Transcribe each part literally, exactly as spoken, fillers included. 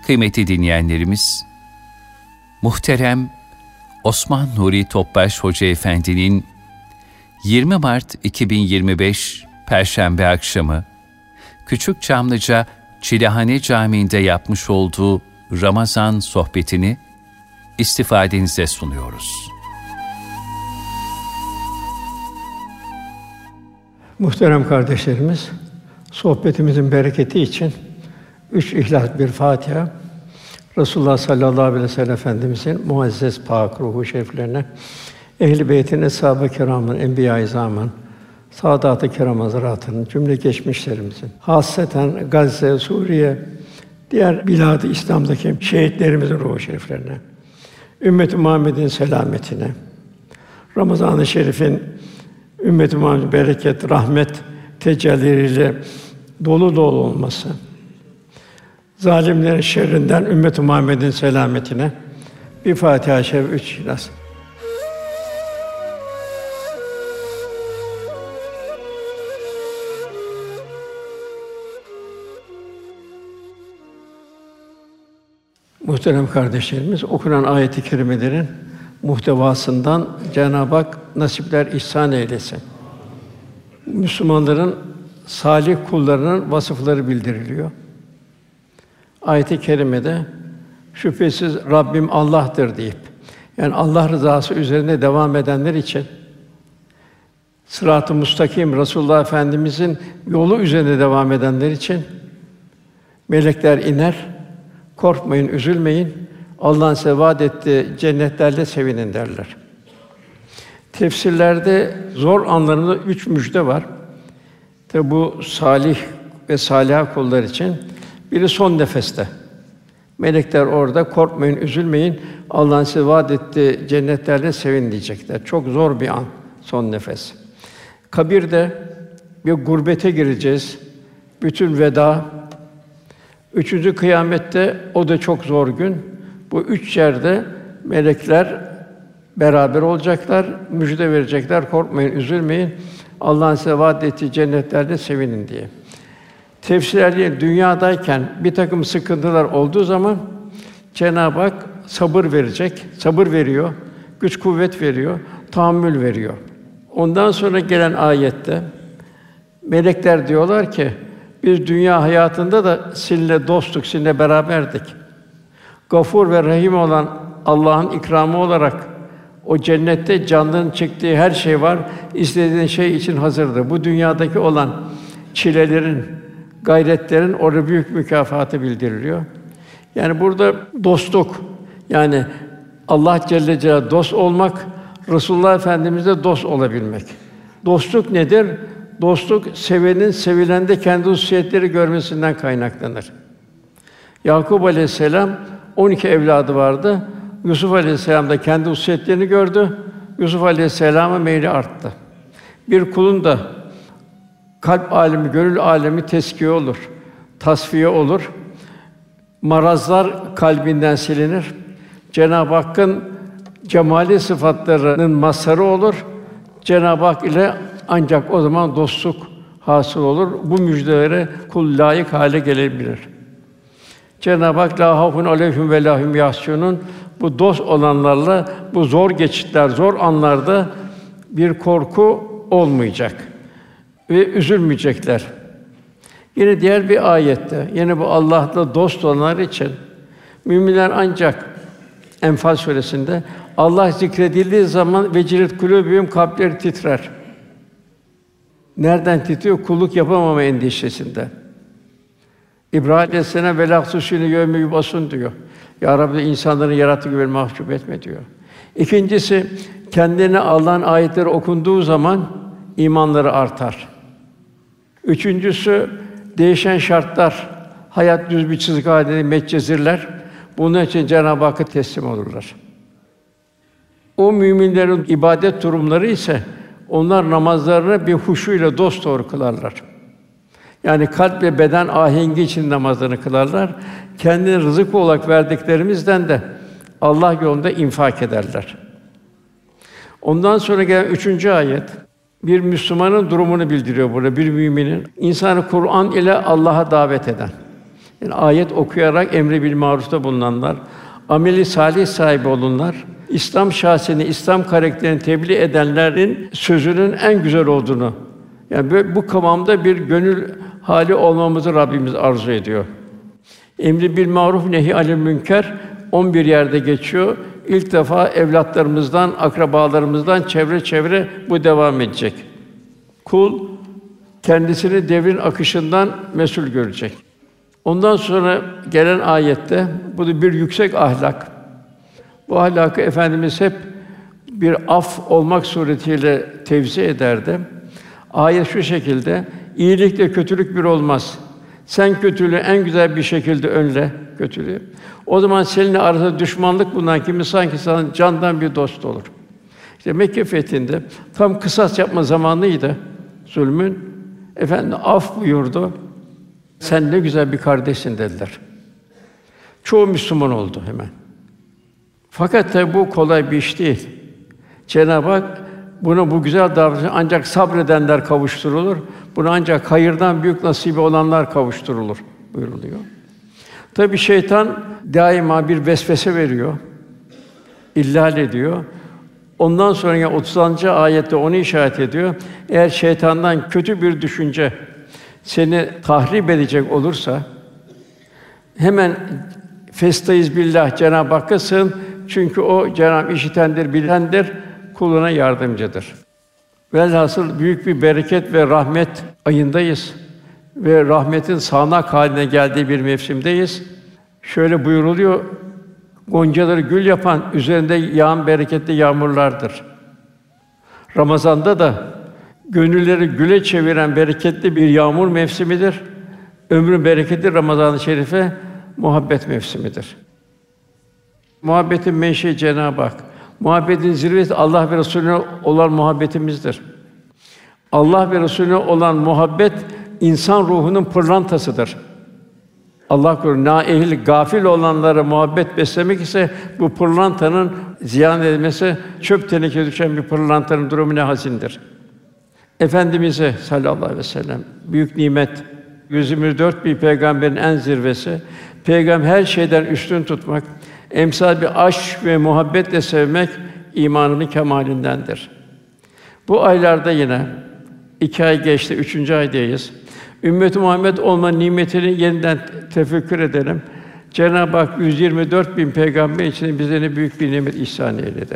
Kıymetli dinleyenlerimiz, muhterem Osman Nuri Topbaş Hoca Efendi'nin yirmi Mart iki bin yirmi beş Perşembe akşamı Küçükçamlıca Çilehane Camii'nde yapmış olduğu Ramazan sohbetini istifadenize sunuyoruz. Muhterem kardeşlerimiz, sohbetimizin bereketi için üç İhlas, bir Fatiha, Resulullah sallallahu aleyhi ve sellem Efendimizin muazzez pak ruhu şeriflerine, Ehl-i Beyt'in, Eshab-ı Kirâm'ın, Enbiya-i İzâm'ın, Sâdât-ı Kirâm Hazretâtı'nın, cümle geçmişlerimizin, hasreten Gazze, Suriye, diğer bilad-ı İslam'daki şehitlerimizin ruhu şeriflerine, Ümmet-i Muhammed'in selametine, Ramazan-ı Şerif'in Ümmet-i Muhammed'in bereket, rahmet tecellileriyle dolu dolu olması, zalimlerin şerrinden Ümmet-i Muhammed'in selametine bir Fatiha-i Şerif, üç İhlas. Muhterem kardeşlerimiz, okunan ayet-i kerimelerin muhtevasından Cenab-ı Hak nasipler ihsan eylesin. Müslümanların salih kullarının vasıfları bildiriliyor. Ayet-i kerimede şüphesiz Rabbim Allah'tır deyip, yani Allah rızası üzerine devam edenler için sırat-ı müstakim Resulullah Efendimizin yolu üzerine devam edenler için melekler iner, korkmayın, üzülmeyin, Allah'ın size vaad ettiği cennetlerle sevinin derler. Tefsirlerde zor anlarında üç müjde var. Tabi bu salih ve sâliha kullar için biri son nefeste. Melekler orada korkmayın, üzülmeyin, Allah'ın size vaad ettiği cennetlerle sevin diyecekler. Çok zor bir an, son nefes. Kabirde bir gurbete gireceğiz. Bütün veda. Üçüncü kıyamette o da çok zor gün. Bu üç yerde melekler beraber olacaklar, müjde verecekler. Korkmayın, üzülmeyin. Allah'ın size vaad ettiği cennetlerde sevinin diye. Tefsirler dünyadayken bir takım sıkıntılar olduğu zaman Cenab-ı Hak sabır verecek, sabır veriyor, güç kuvvet veriyor, tahammül veriyor. Ondan sonra gelen ayette melekler diyorlar ki biz dünya hayatında da sizinle dostluk, sizinle beraberdik. Gafur ve Rahim olan Allah'ın ikramı olarak o cennette canlının çektiği her şey var. İstediğin şey için hazırdır. Bu dünyadaki olan çilelerin, gayretlerin orada büyük mükafatı bildiriliyor. Yani burada dostluk, yani Allah Celle Celaluhu dost olmak, Resulullah Efendimiz'le dost olabilmek. Dostluk nedir? Dostluk sevenin sevilende kendi hususiyetleri görmesinden kaynaklanır. Yakup Aleyhisselam on iki evladı vardı. Yusuf Aleyhisselam da kendi hususiyetlerini gördü. Yusuf Aleyhisselam'a meyli arttı. Bir kulun da kalp alemi, gönül alemi teskiye olur, tasfiye olur. Marazlar kalbinden silinir. Cenab-ı Hakk'ın cemali sıfatlarının mazharı olur. Cenab-ı Hak ile ancak o zaman dostluk hasıl olur. Bu müjdelere kul layık hale gelebilir. Cenab-ı Hak la hafun aleyhim ve lahum yahsunun, bu dost olanlarla bu zor geçitler, zor anlarda bir korku olmayacak ve üzülmeyecekler. Yine diğer bir ayette, yine bu Allah'la dost olanlar için müminler ancak Enfal suresinde Allah zikredildiği zaman vecilet kulûbühüm, kalpleri titrer. Nereden titriyor? Kulluk yapamama endişesinden. İbrahim Aleyhisselam velâhsusûne yevme yub'asûn diyor. Ya Rabbi, insanların yarattığı gibi beni mahcup etme diyor. İkincisi, kendine Allah'ın ayetleri okunduğu zaman imanları artar. Üçüncüsü, değişen şartlar, hayat düz bir çizgi halinde metcezirler. Bunun için Cenab-ı Hakk'a teslim olurlar. O müminlerin ibadet durumları ise onlar namazlarını bir huşuyla dosdoğru kılarlar. Yani kalp ve beden ahengi için namazlarını kılarlar. Kendine rızık olarak verdiklerimizden de Allah yolunda infak ederler. Ondan sonra gelen üçüncü ayet bir Müslümanın durumunu bildiriyor burada, bir müminin. İnsanı Kur'an ile Allah'a davet eden. Yani ayet okuyarak emri bil marufta bulunanlar, ameli salih sahibi olunlar, İslam şahsiyetini, İslam karakterini tebliğ edenlerin sözünün en güzel olduğunu, yani böyle bu kıvamda bir gönül hali olmamızı Rabbimiz arzu ediyor. Emri bil maruf, nehy anil münker on bir yerde geçiyor. İlk defa evlatlarımızdan, akrabalarımızdan çevre çevre bu devam edecek. Kul kendisini devrin akışından mesul görecek. Ondan sonra gelen ayette bu da bir yüksek ahlak. Bu ahlakı Efendimiz hep bir af olmak suretiyle tevzi ederdi. Ayet şu şekilde: İyilikle kötülük bir olmaz. Sen kötülüğü en güzel bir şekilde önle kötülüğü. O zaman seninle arasında düşmanlık bulunan kimi sanki sana candan bir dost olur. İşte Mekke fethinde tam kısas yapma zamanıydı zulmün. Efendi af buyurdu. Sen ne güzel bir kardeşsin dediler. Çoğu Müslüman oldu hemen. Fakat tabi bu kolay bir iş değil. Cenab-ı Hak bunu bu güzel davranışı ancak sabredenler kavuşturulur. Bunu ancak hayırdan büyük nasibi olanlar kavuşturulur buyuruluyor. Tabi şeytan daima bir vesvese veriyor, illal ediyor. Ondan sonra ya otuzuncu ayette onu işaret ediyor. Eğer şeytandan kötü bir düşünce seni tahrip edecek olursa hemen festaiz billah, Cenab-ı Hakk'a sığın. Çünkü o Cenab-ı işitendir, bilendir, kuluna yardımcıdır. Velhasıl büyük bir bereket ve rahmet ayındayız ve rahmetin sağanak haline geldiği bir mevsimdeyiz. Şöyle buyuruluyor: goncaları gül yapan, üzerinde yağan bereketli yağmurlardır. Ramazanda da gönülleri güle çeviren bereketli bir yağmur mevsimidir. Ömrün bereketi Ramazan-ı Şerife muhabbet mevsimidir. Muhabbetin menşei Cenab-ı Hak. Muhabbetin zirvesi Allah ve Resulüne olan muhabbetimizdir. Allah ve Resulüne olan muhabbet insan ruhunun pırlantasıdır. Allah korusun, naehil, gafil olanlara muhabbet beslemek ise bu pırlantanın ziyan edilmesi, çöp tenekeye düşen bir pırlantanın durumu ne hazindir. Efendimiz'e sallallahu aleyhi ve sellem büyük nimet, yüz yirmi dört bin peygamberin en zirvesi, peygamber her şeyden üstün tutmak, emsal bir aşk ve muhabbetle sevmek imanının kemalindendir. Bu aylarda yine iki ay geçti, üçüncü aydayız. Ümmet-i Muhammed olma nimetini yeniden tefekkür edelim. Cenab-ı Hak yüz yirmi dört bin peygamber için bize ne büyük bir nimet ihsan eyledi.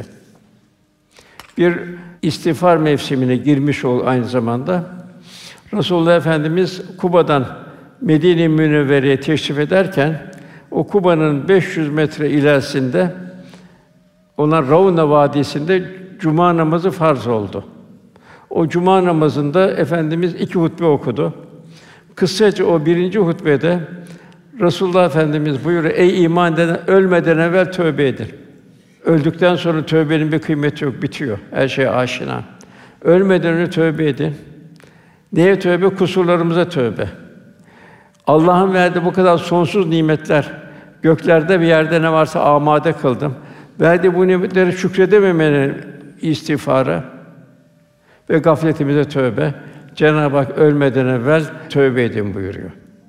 Bir istiğfar mevsimine girmiş ol aynı zamanda. Resulullah Efendimiz Kuba'dan Medine-i Münevvere'ye teşrif ederken o Kuba'nın beş yüz metre ilerisinde olan Ravna Vadisi'nde cuma namazı farz oldu. O cuma namazında Efendimiz iki hutbe okudu. Kısaca o birinci hutbede Resulullah Efendimiz buyuruyor: Ey iman eden, ölmeden evvel tövbe edin. Öldükten sonra tövbenin bir kıymeti yok, bitiyor. Her şey aşina. Ölmeden önce tövbe edin. Neye tövbe? Kusurlarımıza tövbe. Allah'ın verdiği bu kadar sonsuz nimetler, göklerde ve yerde ne varsa amade kıldım. Verdiği bu nimetleri şükredememenin istiğfarı ve gafletimize tövbe. Cenab-ı Hak ölmeden evvel tövbe edin buyuruyor.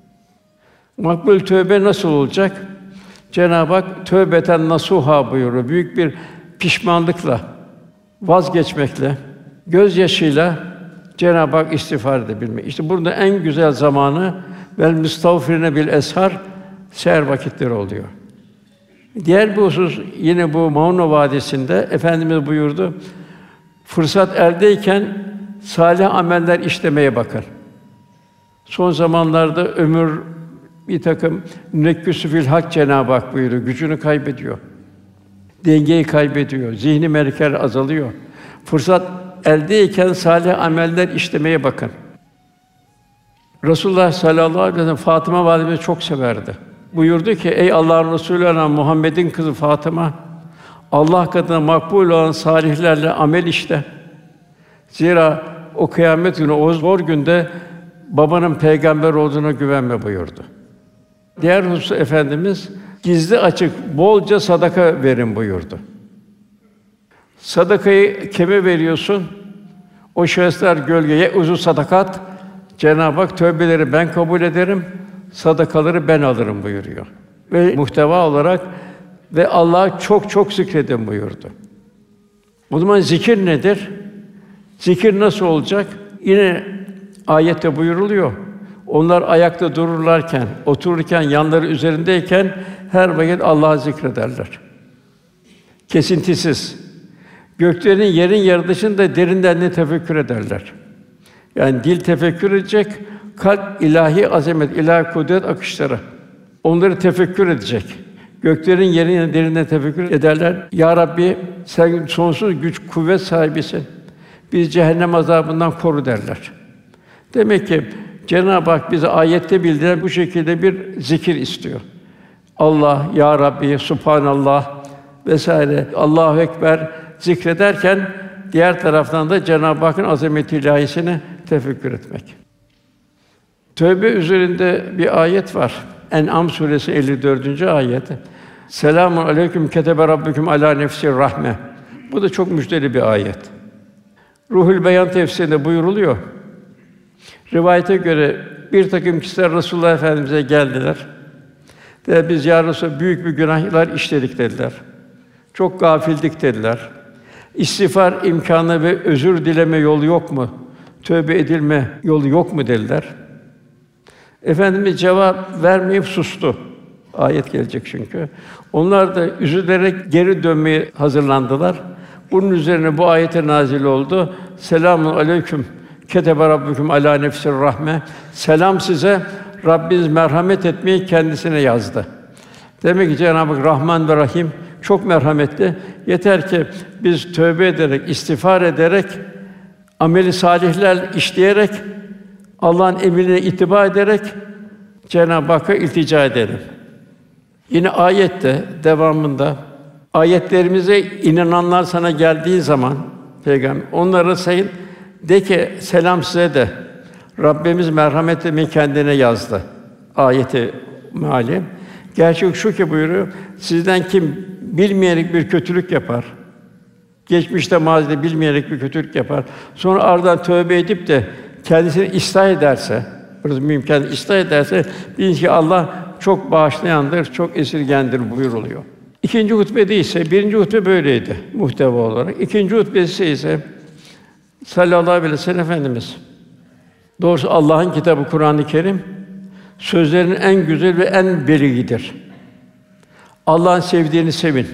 Makbul tövbe nasıl olacak? Cenab-ı Hak tövbeten nasuha buyuruyor. Büyük bir pişmanlıkla, vazgeçmekle, gözyaşıyla Cenab-ı Hak istiğfar edebilmek. İşte burada en güzel zamanı vel müstağfirine bil eshar seher vakitleri oluyor. Diğer bir husus yine bu Maun Vadisi'nde Efendimiz buyurdu: fırsat eldeyken salih ameller işlemeye bakın. Son zamanlarda ömür bir takım münekküsü fil hak Cenab-ı Hak buyuruyor. Gücünü kaybediyor. Dengeyi kaybediyor. Zihni merker azalıyor. Fırsat eldeyken salih ameller işlemeye bakın. Resulullah sallallahu aleyhi ve sellem Fatıma validemizi çok severdi. Buyurdu ki: Ey Allah'ın Resulü olan Muhammed'in kızı Fatıma, Allah katında makbul olan salihlerle amel işte. Zira o kıyamet günü, o zor günde babanın peygamber olduğuna güvenme buyurdu. Diğer husus Efendimiz gizli açık bolca sadaka verin buyurdu. Sadakayı kime veriyorsun? O şahıslar gölgeye uzun sadakat. Cenab-ı Hak tövbeleri ben kabul ederim. sadakaları ben alırım buyuruyor. Ve muhteva olarak ve Allah'ı çok çok zikredin buyurdu. O zaman zikir nedir? Zikir nasıl olacak? Yine ayette buyuruluyor. Onlar ayakta dururlarken, otururken, yanları üzerindeyken her vakit Allah'ı zikrederler. Kesintisiz. Göklerin, yerin yaratılışını da derinden de tefekkür ederler. Yani dil tefekkür edecek, kalp ilahi azamet, ilahi kudret akışları. Onları tefekkür edecek. Göklerin, yerin derinden tefekkür ederler. Ya Rabbi, sen sonsuz güç, kuvvet sahibisin. Bizi cehennem azabından koru derler. Demek ki Cenab-ı Hak bize ayette bildiren bu şekilde bir zikir istiyor. Allah, Ya Rabbi, Subhanallah vesaire, Allahu Ekber zikrederken diğer taraftan da Cenab-ı Hakk'ın azameti ilahisini tefekkür etmek. Tövbe üzerinde bir ayet var. En'am suresi elli dördüncü ayet. Selamun aleyküm ketebe rabbüküm alâ nefsir rahme. Bu da çok müjdeli bir ayet. Ruhul Beyan tefsirinde buyuruluyor. Rivayete göre bir takım kişiler Resulullah Efendimize geldiler. Dediler, biz ya Resulallah büyük bir günahlar işledik dediler. Çok gafildik dediler. İstiğfar imkânı ve özür dileme yolu yok mu? Tövbe edilme yolu yok mu dediler. Efendimiz cevap vermeyip sustu. Ayet gelecek çünkü. Onlar da üzülerek geri dönmeye hazırlandılar. Bunun üzerine bu ayete nazil oldu. Selamun aleyküm ketebe rabbüküm alâ nefsir rahme. Selam size, Rabbiniz merhamet etmeyi kendisine yazdı. Demek ki Cenab-ı Hak Rahman ve Rahim çok merhametli. Yeter ki biz tövbe ederek, istiğfar ederek, ameli salihler işleyerek, Allah'ın emrine ittiba ederek Cenab-ı Hakk'a iltica edelim. Yine ayette devamında ayetlerimize inananlar sana geldiği zaman Peygamber onlara sayın de ki selam size de Rabbimiz merhamet etmeyi kendine yazdı. Ayeti meali. Gerçek şu ki buyuruyor. Sizden kim bilmeyerek bir kötülük yapar, geçmişte mazide bilmeyerek bir kötülük yapar, sonra ardından tövbe edip de kendisini ıslah ederse, burası mümkün ıslah ederse, bilin ki Allah çok bağışlayandır, çok esirgendir buyuruluyor. İkinci hutbede ise birinci hutbe böyleydi muhteva olarak. İkinci hutbesi ise sallallahu aleyhi ve sellem Efendimiz doğrusu Allah'ın kitabı Kur'an-ı Kerim sözlerin en güzel ve en beliğidir. Allah'ın sevdiğini sevin.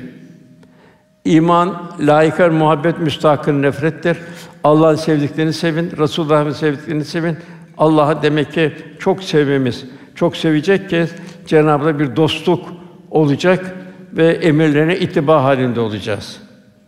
İman, layıklar muhabbet müstahakın nefrettir. Allah'ın sevdiklerini sevin, Resulullah'ın sevdiklerini sevin. Allah'ı demek ki çok sevmemiz, çok sevecek ki Cenab-ı Hak bir dostluk olacak ve emirlerine ittiba halinde olacağız.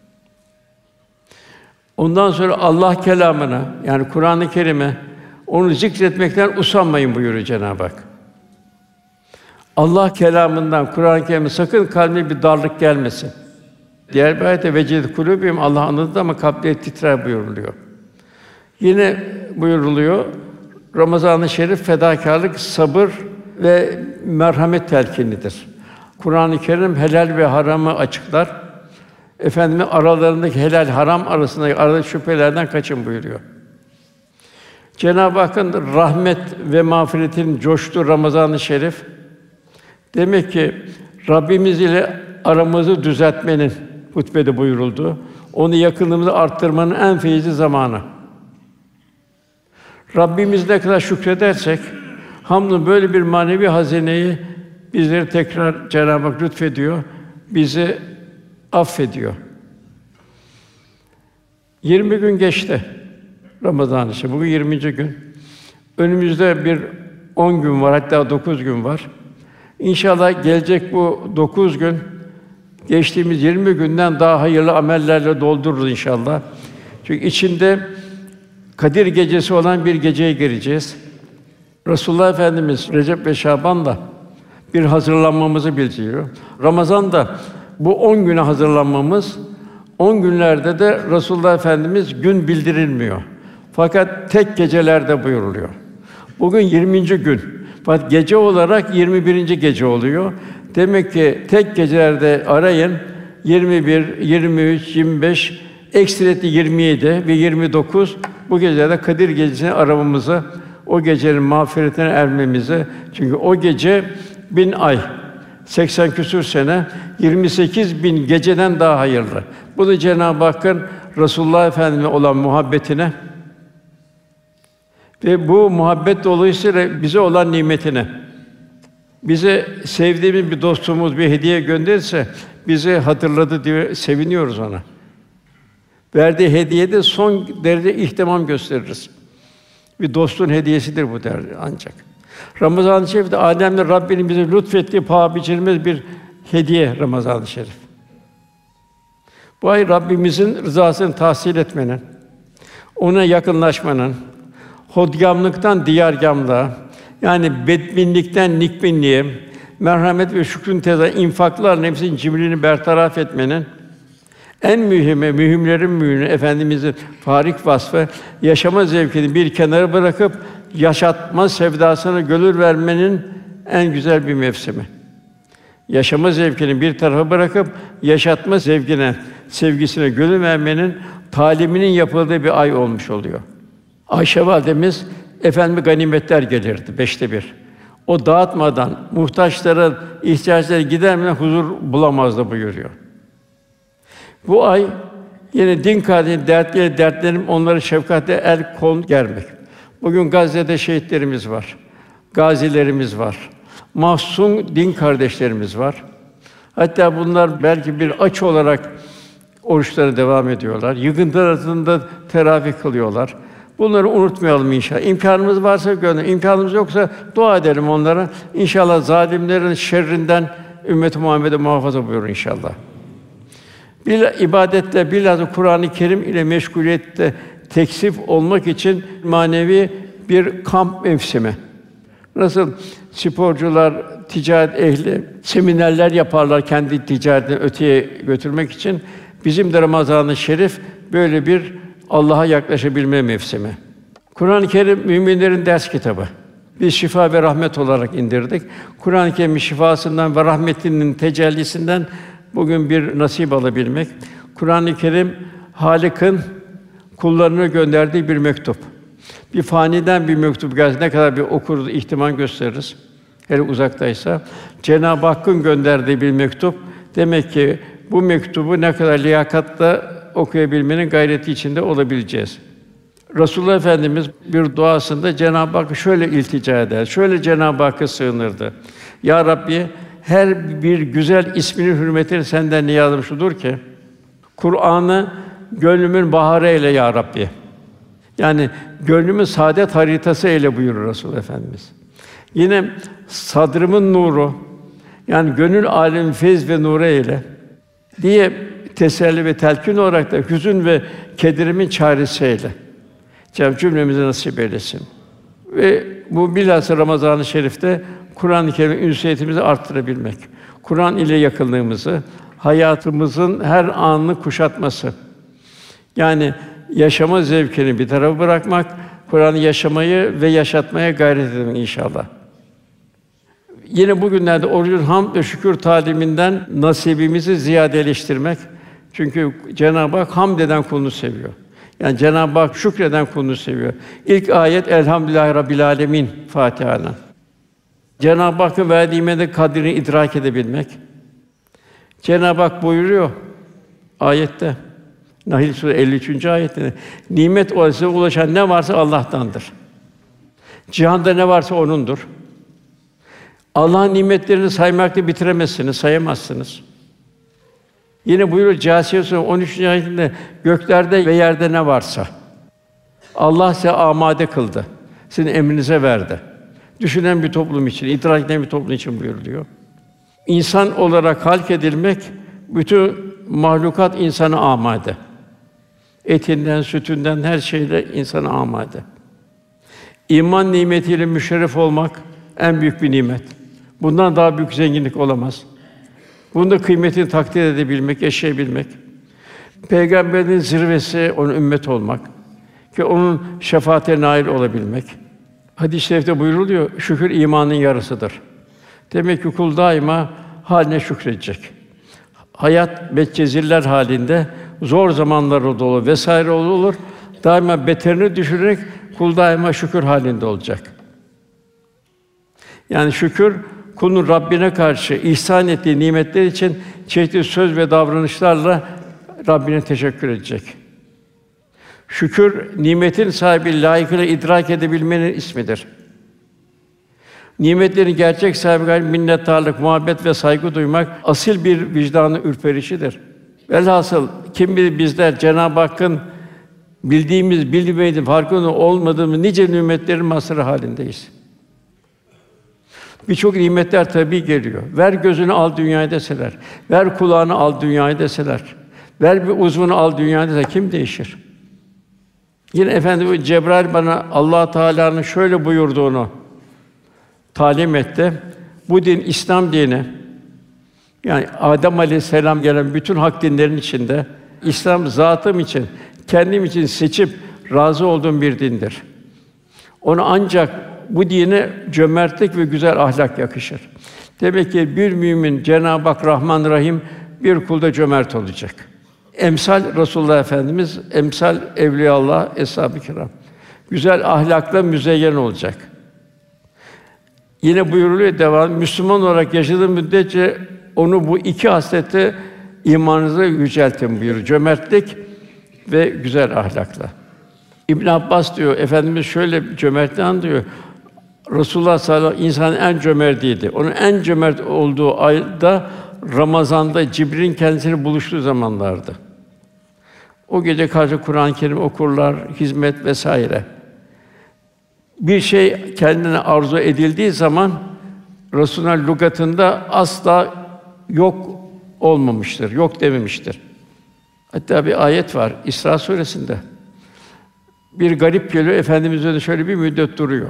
Ondan sonra Allah kelamına yani Kur'an-ı Kerim'e onu zikretmekten usanmayın buyuruyor Cenab-ı Hak. Allah kelamından Kur'an-ı Kerim'e sakın kalbine bir darlık gelmesin. Diğer bir ayette vecid kulûbihim Allah anladı ama kalpleri titrer buyuruluyor. Yine buyuruluyor Ramazan-ı Şerif fedakârlık, sabır ve merhamet telkinidir. Kur'an-ı Kerim helal ve haramı açıklar. Efendimiz aralarındaki helal haram arasındaki aradaki şüphelerden kaçın buyuruyor. Cenab-ı Hakk'ın rahmet ve mağfiretinin coştuğu Ramazan-ı Şerif demek ki Rabbimiz ile aramızı düzeltmenin hutbede buyuruldu. Onu yakınlığımızı arttırmanın en feyizli zamanı. Rabbimiz ne kadar şükredersek hamdın böyle bir manevi hazineyi bizleri tekrar Cenab-ı Hak lütfediyor, bizi affediyor. yirmi gün geçti Ramazan-ı Şerif. Bugün yirminci gün. Önümüzde bir on gün var, hatta dokuz gün var. İnşallah gelecek bu dokuz gün geçtiğimiz yirmi günden daha hayırlı amellerle doldururuz inşallah. Çünkü içinde Kadir Gecesi olan bir geceye gireceğiz. Resulullah Efendimiz Recep ve Şaban'da bir hazırlanmamızı bildiriyor. Ramazan'da bu on güne hazırlanmamız, on günlerde de Resulullah Efendimiz gün bildirilmiyor. Fakat tek gecelerde buyuruluyor. Bugün yirminci gün. Fakat gece olarak yirmi birinci gece oluyor. Demek ki tek gecelerde arayın yirmi bir, yirmi üç, yirmi beş, ekstreti yirmi yedi ve yirmi dokuz bu gecelerde Kadir Gecesi'ni aramamızı o gecenin mağfiretine ermemizi. Çünkü o gece bin ay, seksen küsur sene, yirmi sekiz bin geceden daha hayırlı. Bu da Cenab-ı Hakk'ın Resulullah Efendimiz'e olan muhabbetine ve bu muhabbet dolayısıyla bize olan nimetine. Bize sevdiğimiz bir dostumuz bir hediye gönderirse bizi hatırladı diye seviniyoruz ona. Verdiği hediyede son derece ihtimam gösteririz. Bir dostun hediyesidir bu der ancak. Ramazan-ı Şerif'te Âlem'de Rabbinin bize lütfettiği paha biçilmez bir hediye Ramazan-ı Şerif. Bu ay Rabbimizin rızasını tahsil etmenin, ona yakınlaşmanın, hodgamlıktan diyargamlığa, yani bedbinlikten nikbinliğe, merhamet ve şükrün teza infaklar nefsin cimriliğini bertaraf etmenin en mühimi, mühimlerin mühimi Efendimizin farik vasfı, yaşama zevkini bir kenara bırakıp yaşatma sevdasına gönül vermenin en güzel bir mevsimi. Yaşama zevkini bir tarafa bırakıp yaşatma zevkine, sevgisine gönül vermenin taliminin yapıldığı bir ay olmuş oluyor. Ayşe validemiz efendim ganimetler gelirdi beşte bir. O dağıtmadan muhtaçlara ihtiyaçları gidermeden huzur bulamazdı buyuruyor. Bu ay yine din kardeşleri dertleri dertlerim onları şefkatle el kol germek. Bugün Gazze'de şehitlerimiz var. Gazilerimiz var. Mahzun din kardeşlerimiz var. Hatta bunlar belki bir aç olarak oruçlara devam ediyorlar. Yıkıntı arasında teravih kılıyorlar. Bunları unutmayalım inşallah. İmkânımız varsa gönderelim. İmkânımız yoksa dua edelim onlara. İnşallah zalimlerin şerrinden ümmet-i Muhammed'e muhafaza buyurun inşallah. Bir ibadetle, bilhassa Kur'an-ı Kerim ile meşguliyette teksif olmak için manevi bir kamp mevsimi. Nasıl sporcular, ticaret ehli seminerler yaparlar kendi ticaretini öteye götürmek için, bizim de Ramazan-ı Şerif böyle bir Allah'a yaklaşabilme mevsimi. Kur'an-ı Kerim müminlerin ders kitabı. Biz şifa ve rahmet olarak indirdik. Kur'an-ı Kerim'in şifasından ve rahmetinin tecellisinden bugün bir nasip alabilmek. Kur'an-ı Kerim Halık'ın kullarına gönderdiği bir mektup. Bir faniden bir mektup gelse ne kadar bir okuruz, ihtimam gösteririz. Hele uzaktaysa Cenab-ı Hakk'ın gönderdiği bir mektup. Demek ki bu mektubu ne kadar liyakatla okuyabilmenin gayreti içinde olabileceğiz. Resulullah Efendimiz bir duasında Cenab-ı Hakk'a şöyle iltica eder, şöyle Cenab-ı Hakk'a sığınırdı. Ya Rabbi, her bir güzel isminin hürmetine senden niyazım şudur ki, Kur'an'ı gönlümün baharı eyle ya Rabbi. Yani gönlümün saadet haritası eyle buyurur Resulullah Efendimiz. Yine sadrımın nuru, yani gönül âlemi feyz ve nuru eyle diye teselli ve telkin olarak da hüzün ve kederimin çaresi eyle. Cenab-ı cümlemize nasip eylesin. Ve bu bilhassa Ramazan-ı Şerif'te Kur'an-ı Kerim ünsiyetimizi arttırabilmek, Kur'an ile yakınlığımızı, hayatımızın her anını kuşatması. Yani yaşama zevkini bir tarafa bırakmak, Kur'an'ı yaşamayı ve yaşatmaya gayret edelim inşallah. Yine bugünlerde orucun hamd ve şükür taliminden nasibimizi ziyadeleştirmek. Çünkü Cenab-ı Hak hamd eden kulunu seviyor. Yani Cenab-ı Hak şükreden kulunu seviyor. İlk ayet Elhamdülillahi Rabbil Âlemin Fatiha'nın. Cenab-ı Hakk'ın verdiği nimetin kadrini idrak edebilmek. Cenab-ı Hak buyuruyor ayette, Nahl Suresi elli üçüncü ayetinde, nimet olası ulaşan ne varsa Allah'tandır. Cihanda ne varsa O'nundur. Allah'ın nimetlerini saymakla bitiremezsiniz, sayamazsınız. Yine buyuruyor Câsiye Suresi on üçüncü ayetinde, göklerde ve yerde ne varsa Allah size amade kıldı, sizin emrinize verdi. Düşünen bir toplum için, idrak eden bir toplum için buyuruluyor. İnsan olarak halk edilmek, bütün mahlukat insana amade. Etinden, sütünden, her şeyle insana amade. İman nimetiyle müşerref olmak en büyük bir nimet. Bundan daha büyük zenginlik olamaz. Bunun da kıymetini takdir edebilmek, yaşayabilmek. Peygamberin zirvesi onun ümmet olmak ki onun şefaatine nail olabilmek. Hadis-i şerifte buyruluyor, şükür imanın yarısıdır. Demek ki kul daima haline şükredecek. Hayat metcezirler halinde zor zamanları dolu vesaire olur. Daima beterini düşürerek kul daima şükür halinde olacak. Yani şükür, kulun Rabbine karşı ihsan ettiği nimetler için çeşitli söz ve davranışlarla Rabbine teşekkür edecek. Şükür, nimetin sahibi layıkıyla idrak edebilmenin ismidir. Nimetlerin gerçek sahibi gayet minnettarlık, muhabbet ve saygı duymak asil bir vicdanın ürperişidir. Velhasıl kim bilir bizler Cenab-ı Hakk'ın bildiğimiz, bilmediğimiz, farkında olmadığımız nice nimetlerin mazharı halindeyiz. Birçok nimetler tabii geliyor. Ver gözünü al dünyayı deseler, ver kulağını al dünyayı deseler, ver bir uzvunu al dünyayı deseler kim değişir? Yine Efendimiz Cebrail bana Allah Teala'nın şöyle buyurduğunu talim etti. Bu din İslam dini. Yani Adem Aleyhisselam gelen bütün hak dinlerin içinde İslam zatım için, kendim için seçip razı olduğum bir dindir. Onu ancak bu dine cömertlik ve güzel ahlak yakışır. Demek ki bir mümin Cenab-ı Hak Rahman Rahim bir kulda cömert olacak. Emsal Resulullah Efendimiz, emsal evliyaullah, eshab-ı kiram. Güzel ahlakla müzeyyen olacak. Yine buyuruluyor devam, Müslüman olarak yaşadığı müddetçe onu bu iki haslete imanınızı yüceltin buyuruyor. Cömertlik ve güzel ahlakla. İbn Abbas diyor, Efendimiz şöyle cömertliği anlatıyor. Resulullah sallallahu aleyhi ve sellem insanın en cömertiydi. Onun en cömert olduğu ayda Ramazan'da Cibril'in kendisini buluştuğu zamanlardı. O gece karşı Kur'an-ı Kerim okurlar, hizmet vesaire. Bir şey kendine arzu edildiği zaman Resûlûn lügatında asla yok olmamıştır, yok dememiştir. Hatta bir ayet var İsra suresinde. Bir garip geliyor, Efendimiz'e de şöyle bir müddet duruyor.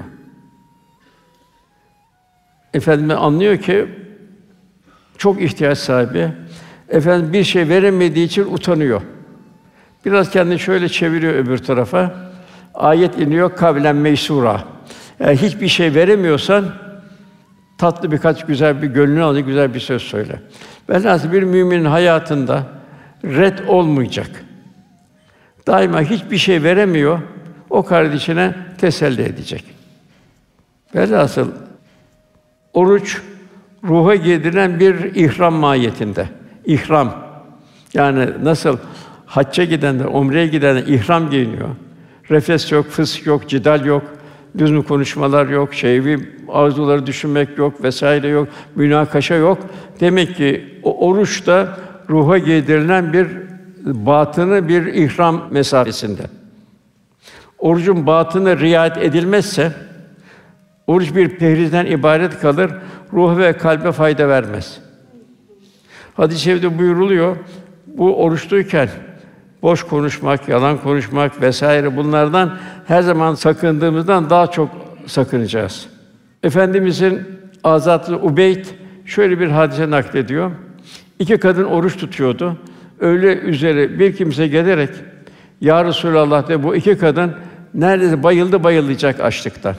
Efendimiz anlıyor ki çok ihtiyaç sahibi. Efendim bir şey veremediği için utanıyor. Biraz kendini şöyle çeviriyor öbür tarafa. Ayet iniyor kavlen meysura. Yani hiçbir şey veremiyorsan tatlı birkaç güzel bir gönlünü al, güzel bir söz söyle. Velhâsıl bir müminin hayatında ret olmayacak. Daima hiçbir şey veremiyor, o kardeşine teselli edecek. Velhâsıl oruç ruha girdirilen bir ihram mahiyetinde. İhram. Yani nasıl hacca gidenler, umreye gidenler ihram giyiniyor. Refes yok, fısk yok, cidal yok, lüzumlu konuşmalar yok, şehvi arzuları düşünmek yok vesaire yok, münakaşa yok. Demek ki o oruç da ruha giydirilen bir batını bir ihram mesafesinde. Orucun batını riayet edilmezse oruç bir pehrizden ibaret kalır, ruh ve kalbe fayda vermez. Hadis-i şerifte buyuruluyor, bu oruçluyken boş konuşmak, yalan konuşmak vesaire bunlardan her zaman sakındığımızdan daha çok sakınacağız. Efendimizin azatı Ubeyd şöyle bir hadise naklediyor. İki kadın oruç tutuyordu. Öğle üzeri bir kimse gelerek "Ya Resulallah" de bu iki kadın neredeyse bayıldı bayılacak açlıktan.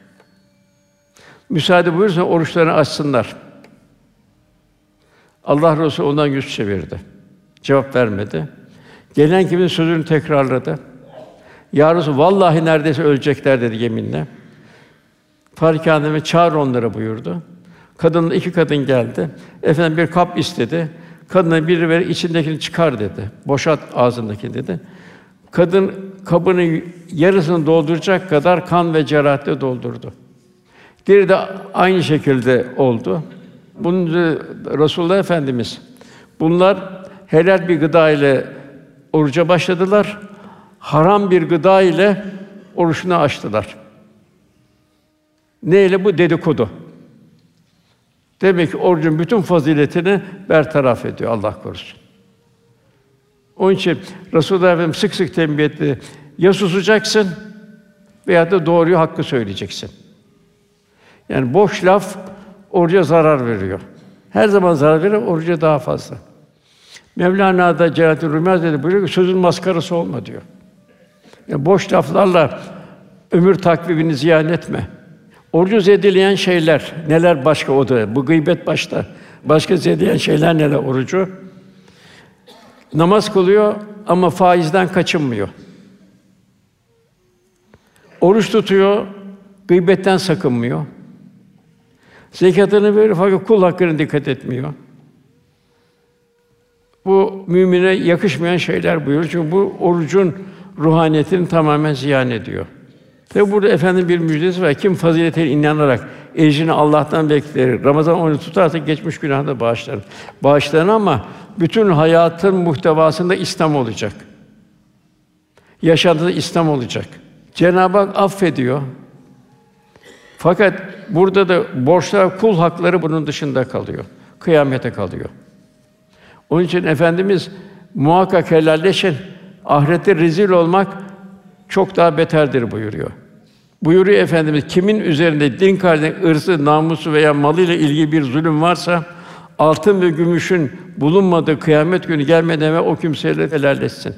Müsaade buyursa oruçlarını açsınlar. Allah Resulü ondan yüz çevirdi. Cevap vermedi. Gelen kimsenin sözünü tekrarladı. Ya Resulallah, vallahi neredeyse ölecekler dedi yeminle. Farik Efendimiz çağır onları buyurdu. Kadın iki kadın geldi. Efendim bir kap istedi. Kadına biri ver içindekini çıkar dedi. Boşalt ağzındakini dedi. Kadın kabını yarısını dolduracak kadar kan ve cerahatle doldurdu. Diğeri de aynı şekilde oldu. Bunun Resulullah Efendimiz bunlar helal bir gıda ile oruca başladılar. Haram bir gıda ile oruçunu açtılar. Neyle bu? Dedikodu. Demek ki orucun bütün faziletini bertaraf ediyor, Allah korusun. Onun için Resulullah Efendimiz sık sık tembih etti. Ya susacaksın veya da doğruyu, hakkı söyleyeceksin. Yani boş laf oruca zarar veriyor. Her zaman zarar verir, oruca daha fazla. Mevlana da Celaleddin Rumi Hazretleri buyuruyor ki sözün maskarası olma diyor. Yani boş laflarla ömür takvimini ziyan etme. Orucu zedeleyen şeyler neler başka o da bu gıybet başta. Başka zedeleyen şeyler neler orucu? Namaz kılıyor ama faizden kaçınmıyor. Oruç tutuyor, gıybetten sakınmıyor. Zekatını verir fakat kul hakkına dikkat etmiyor. Bu mümine yakışmayan şeyler buyuruyor. Çünkü bu orucun ruhaniyetini tamamen ziyan ediyor. Tabi burada efendim bir müjdesi var. Kim fazilete inanarak ecrini Allah'tan bekler, Ramazan onu tutarsa geçmiş günahını da bağışlar. Bağışlar ama bütün hayatın muhtevasında İslam olacak. Yaşantıda İslam olacak. Cenab-ı Hak affediyor. Fakat burada da borçlar, kul hakları bunun dışında kalıyor. Kıyamete kalıyor. Onun için Efendimiz muhakkak helalleşin, ahirette rezil olmak çok daha beterdir buyuruyor. Buyuruyor Efendimiz, kimin üzerinde din kardeşinin ırzı, namusu veya malıyla ilgili bir zulüm varsa, altın ve gümüşün bulunmadığı kıyamet günü gelmeden evvel o kimseyle helalleşsin.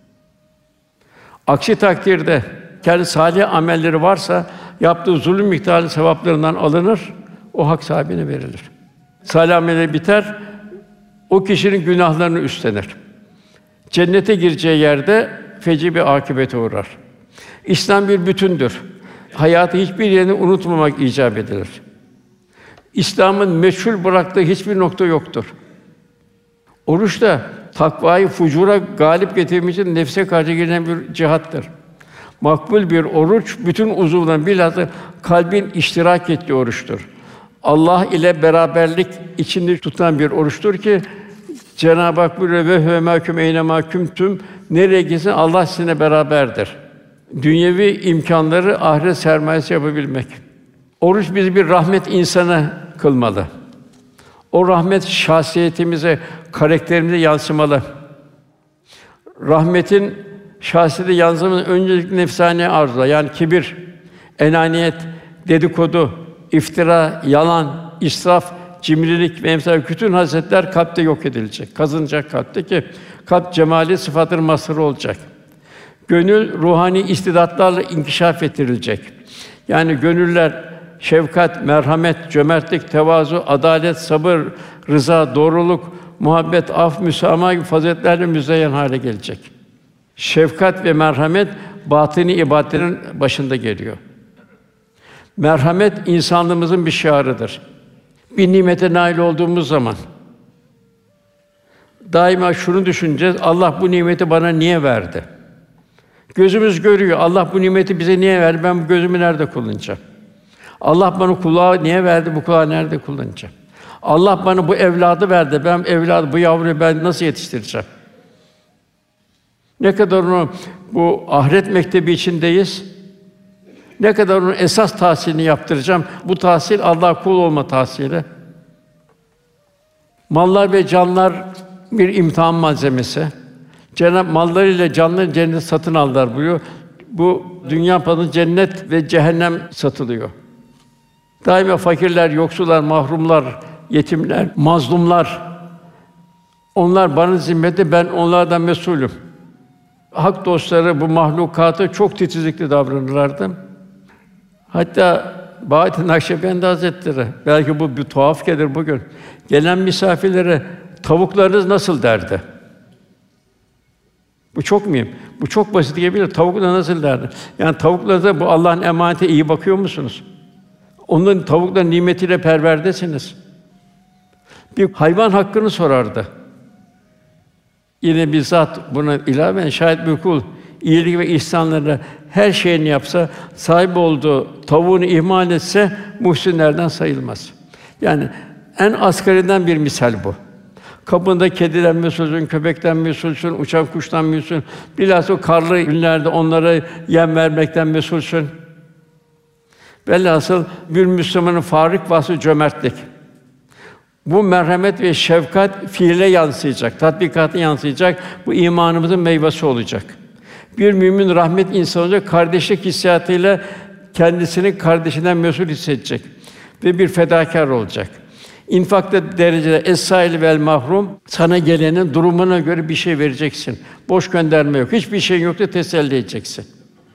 Aksi takdirde kendi salih amelleri varsa yaptığı zulüm miktarı sevaplarından alınır, o hak sahibine verilir. Salih amelleri biter, o kişinin günahlarını üstlenir. Cennete gireceği yerde feci bir akibete uğrar. İslam bir bütündür. Hayatı hiçbir yerini unutmamak icap edilir. İslam'ın meçhul bıraktığı hiçbir nokta yoktur. Oruç da takvayı fucura galip getirmek için nefse karşı girilen bir cihattır. Makbul bir oruç bütün uzuvların bilhassa kalbin iştirak ettiği oruçtur. Allah ile beraberlik içinde tutan bir oruçtur ki Cenab-ı Hak buyuruyor ve huve mâküm eyne mâkümtüm, nereye gitsin Allah sizinle beraberdir. Dünyevi imkânları ahiret sermayesi yapabilmek. Oruç bizi bir rahmet insanı kılmalı. O rahmet şahsiyetimize, karakterimize yansımalı. Rahmetin şahsiyete yansımasının öncelikle nefsani arzular, yani kibir, enaniyet, dedikodu, iftira, yalan, israf, cimrilik ve emsal bütün hasetler kalpte yok edilecek. Kazınacak kalpte ki kalp cemali sıfatların mazharı olacak. Gönül ruhani istidatlarla inkişaf ettirilecek. Yani gönüller şefkat, merhamet, cömertlik, tevazu, adalet, sabır, rıza, doğruluk, muhabbet, af, müsamaha gibi faziletlerle müzeyyen hale gelecek. Şefkat ve merhamet batini ibadetlerin başında geliyor. Merhamet insanlığımızın bir şiarıdır. Bir nimete nail olduğumuz zaman daima şunu düşüneceğiz: Allah bu nimeti bana niye verdi? Gözümüz görüyor. Allah bu nimeti bize niye verdi? Ben bu gözümü nerede kullanacağım? Allah bana kulağı niye verdi? Bu kulağı nerede kullanacağım? Allah bana bu evladı verdi. Ben evladı, bu yavruyu ben nasıl yetiştireceğim? Ne kadar onu bu ahiret mektebi içindeyiz. Ne kadar onun esas tahsilini yaptıracağım. Bu tahsil Allah kul olma tahsili. Mallar ve canlar bir imtihan malzemesi. Cenab-ı mallarıyla canları cennet satın aldılar buyuruyor. Bu dünya pahalı cennet ve cehennem satılıyor. Daima fakirler, yoksullar, mahrumlar, yetimler, mazlumlar, onlar bana zimmette, ben onlardan mesulüm. Hak dostları bu mahlukata çok titizlikle davranırlardı. Hatta Bahattin Nakşibendi Hazretleri, belki bu bir tuhaf gelir bugün, gelen misafirlere tavuklarınız nasıl derdi. Bu çok mühim. Bu çok basit gelebilir. Tavuklar nasıl derdi. Yani tavuklarınıza bu Allah'ın emaneti iyi bakıyor musunuz? Onların tavukların nimetiyle perverdesiniz. Bir hayvan hakkını sorardı. Yine bizzat buna ilaven şayet bir kul iyilik ve ihsanlarla her şeyini yapsa, sahip olduğu tavuğunu ihmal etse muhsinlerden sayılmaz. Yani en asgariden bir misal bu. Kapında kediden mesulsün, köpekten mesulsün, uçan kuştan mesulsün. Bilhassa o karlı günlerde onlara yem vermekten mesulsün. Velhasıl bir Müslümanın farik vasfı cömertlik. Bu merhamet ve şefkat fiile yansıyacak, tatbikata yansıyacak. Bu imanımızın meyvesi olacak. Bir mümin rahmet insanı olacak, kardeşlik hissiyatıyla kendisini kardeşinden mesul hissedecek ve bir fedakâr olacak. İnfakta derecede es-sâil vel mahrum, sana gelenin durumuna göre bir şey vereceksin. Boş gönderme yok. Hiçbir şeyin yoksa teselli edeceksin.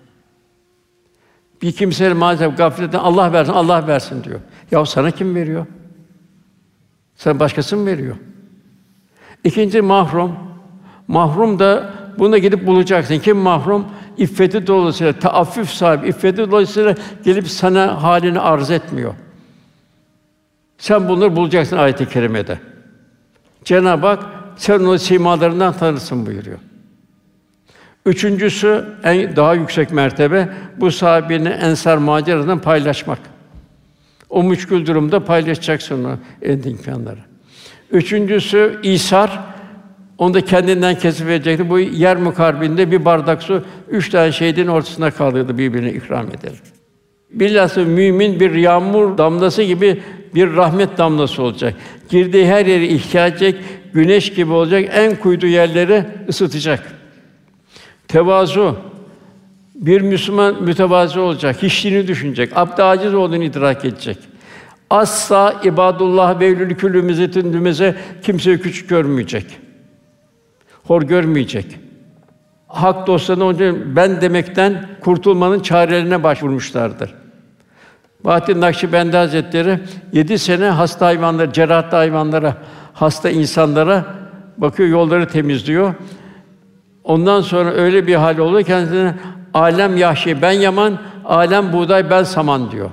Bir kimsenin maalesef gafletten Allah versin, Allah versin diyor. Ya sana kim veriyor? Sen başkası mı veriyor? İkinci mahrum. Mahrum da bunu gidip bulacaksın. Kim mahrum? İffeti dolayısıyla, teaffüf sahibi, iffeti dolayısıyla gelip sana halini arz etmiyor. Sen bunları bulacaksın ayet-i kerimede. Cenab-ı Hak sen onu simalarından tanırsın buyuruyor. Üçüncüsü, en daha yüksek mertebe, bu sahabenin ensar macerasından paylaşmak. O müşkül durumda paylaşacaksın o elindeki imkânları. Üçüncüsü İsar, onu da kendinden kesip verecekti. Bu yer mukarbinde bir bardak su, üç tane şehidin ortasında kalıyordu birbirine ikram ederek. Bilhassa mümin bir yağmur damlası gibi bir rahmet damlası olacak. Girdiği her yeri ihya edecek, güneş gibi olacak, en kuytu yerleri ısıtacak. Tevazu, bir Müslüman mütevazı olacak, hiçliğini düşünecek, abd-ı aciz olduğunu idrak edecek. Asla ibadullah ve ehlül küllü mizzetin lümeze kimseyi küçük görmeyecek. Hor görmeyecek. Hak dostlarına onun ben demekten kurtulmanın çarelerine başvurmuşlardır. Bahattin Nakşibendi Hazretleri yedi sene hasta hayvanlara, cerrahatlı hayvanlara, hasta insanlara bakıyor, yolları temizliyor. Ondan sonra öyle bir hal oluyor kendisine alem yahşi ben yaman, alem buğday ben saman diyor.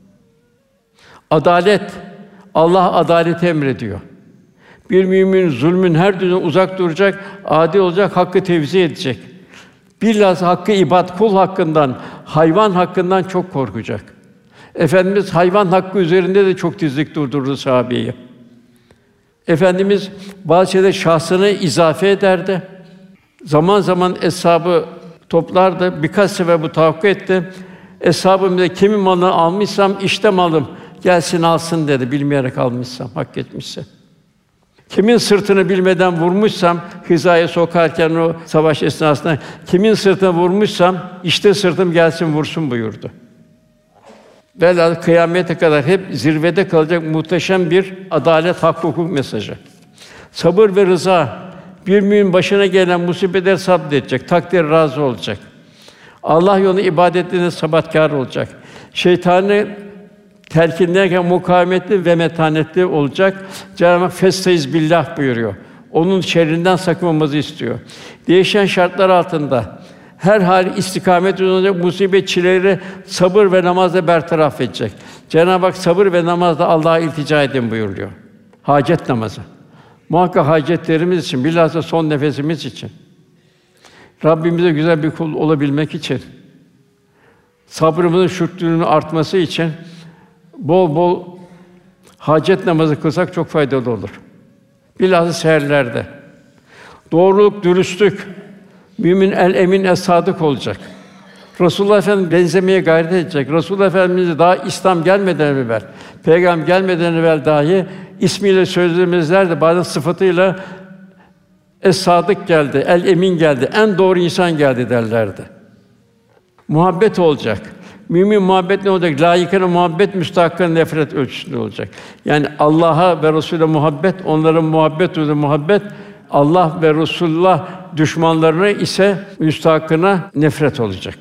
Adalet, Allah adaleti emrediyor. Bir mümin zulmün her türlü uzak duracak, adil olacak, hakkı tevzi edecek. Bilhassa hakkı ibad, kul hakkından, hayvan hakkından çok korkacak. Efendimiz hayvan hakkı üzerinde de çok tizlik durdurdu sahabeyi. Efendimiz bazı şeyde şahsını izafe ederdi. Zaman zaman eshabı toplardı. Birkaç sefer bu tahakkuk etti. Eshabım dedi, kimin malını almışsam işte malım. Gelsin alsın dedi. Bilmeyerek almışsam, hak etmişse. Kimin sırtını bilmeden vurmuşsam hizaya sokarken o savaş esnasında kimin sırtına vurmuşsam işte sırtım gelsin vursun buyurdu. Velhâsıl kıyamete kadar hep zirvede kalacak muhteşem bir adalet, hak, hukuk mesajı. Sabır ve rıza. Bir mümin başına gelen musibetler sabredecek, takdire razı olacak. Allah yolunda ibadetlerinde sabatkâr olacak. Şeytanı telkinlerken mukavemetli ve metanetli olacak. Cenab-ı Hak "Festaiz billah" buyuruyor. Onun şerrinden sakınmamızı istiyor. Değişen şartlar altında her hal istikamet üzere musibet çileleri sabır ve namazla bertaraf edecek. Cenab-ı Hak sabır ve namazla Allah'a iltica edin buyuruyor. Hacet namazı. Muhakkak hacetlerimiz için, bilhassa son nefesimiz için, Rabbimize güzel bir kul olabilmek için, sabrımızın şükrünün artması için bol bol hacet namazı kılsak çok faydalı olur. Bilhassa seherlerde. Doğruluk, dürüstlük, mümin el emin es sadık olacak. Resulullah Efendimiz benzemeye gayret edecek. Resulullah Efendimiz daha İslam gelmeden evvel, Peygamber gelmeden evvel dahi ismiyle sözlemezler de bazen sıfatıyla es-sadık geldi, el emin geldi, en doğru insan geldi derlerdi. Muhabbet olacak. Mümin muhabbet ne olacak? Layıkına muhabbet, müstahakkına nefret ölçüsünde olacak. Yani Allah'a ve Resul'e muhabbet, onların muhabbet ve muhabbet, Allah ve Resulullah düşmanlarına ise müstahakkına nefret olacak.